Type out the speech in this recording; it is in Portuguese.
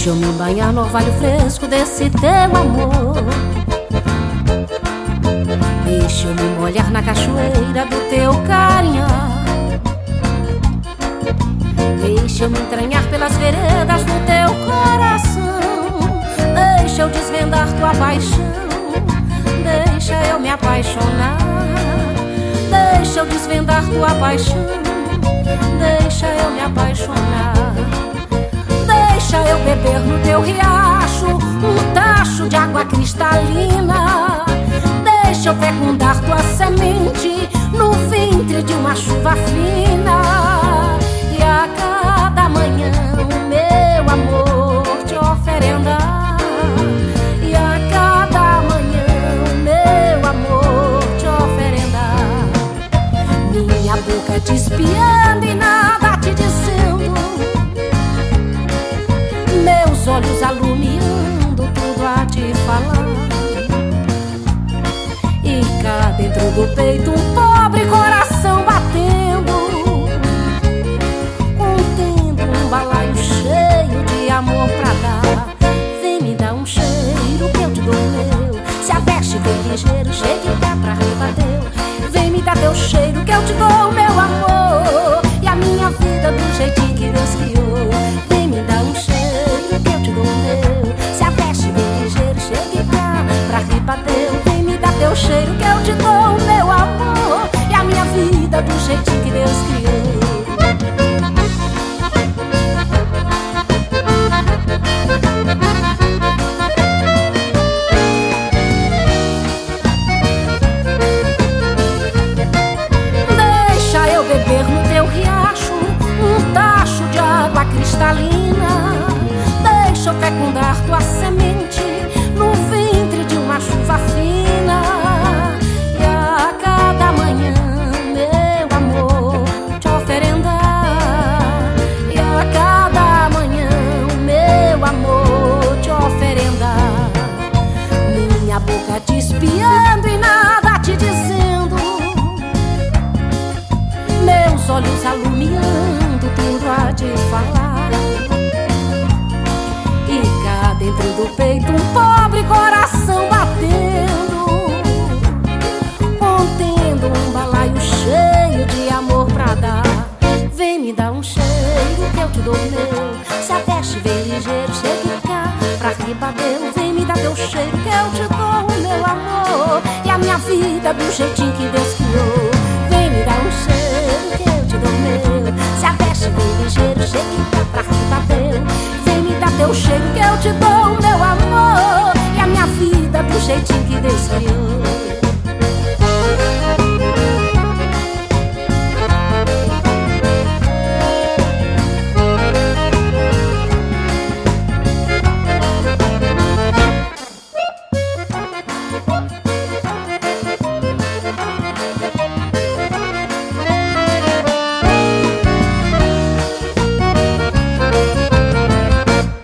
Deixa eu me banhar no orvalho fresco desse teu amor. Deixa eu me molhar na cachoeira do teu carinhar. Deixa eu me entranhar pelas veredas do teu coração. Deixa eu desvendar tua paixão. Deixa eu me apaixonar. Deixa eu desvendar tua paixão. Deixa eu me apaixonar. Deixa eu beber no teu riacho um tacho de água cristalina. Deixa eu fecundar tua semente no ventre de uma chuva fina. E a cada manhã o meu amor te oferendar. E a cada manhã o meu amor te oferendar. Minha boca te espiando e nada te dizendo, meus olhos alumiando tudo a te falar. E cá dentro do peito um pobre coração batendo, contendo um balaio cheio de amor pra dar. Vem me dar um cheiro que eu te dou meu. Se aveste bem ligeiro, chegue cá pra rebater. Vem me dar teu cheiro que eu te dou meu amor. E a minha vida do jeitinho que Deus criou. Vem me dar um cheiro que eu te dou meu. Se aveste bem ligeiro, chegue cá pra rebater. Vem me dar teu cheiro que eu te dou meu amor. E a minha vida do jeitinho que Deus criou. Beber no teu riacho um tacho de água cristalina. Deixa eu fecundar tua semente no ventre de uma chuva fina. E a cada manhã, meu amor, te oferendar. E a cada manhã, meu amor, te oferendar. Minha boca te espiando e nada te dizendo, meus olhos alumiando tudo a te falar. E cá dentro do peito um pobre coração batendo, contendo um balaio cheio de amor pra dar. Vem me dar um cheiro que eu te dou meu. Se aveste bem ligeiro, chegue cá pra ribadeiro. Vem me dar teu cheiro que eu te dou meu amor. E a minha vida do jeitinho que Deus criou. Vem me dar um cheiro que eu te dou meu. Se aveste bem ligeiro, chegue cá pra rebater. Vem me dar teu cheiro que eu te dou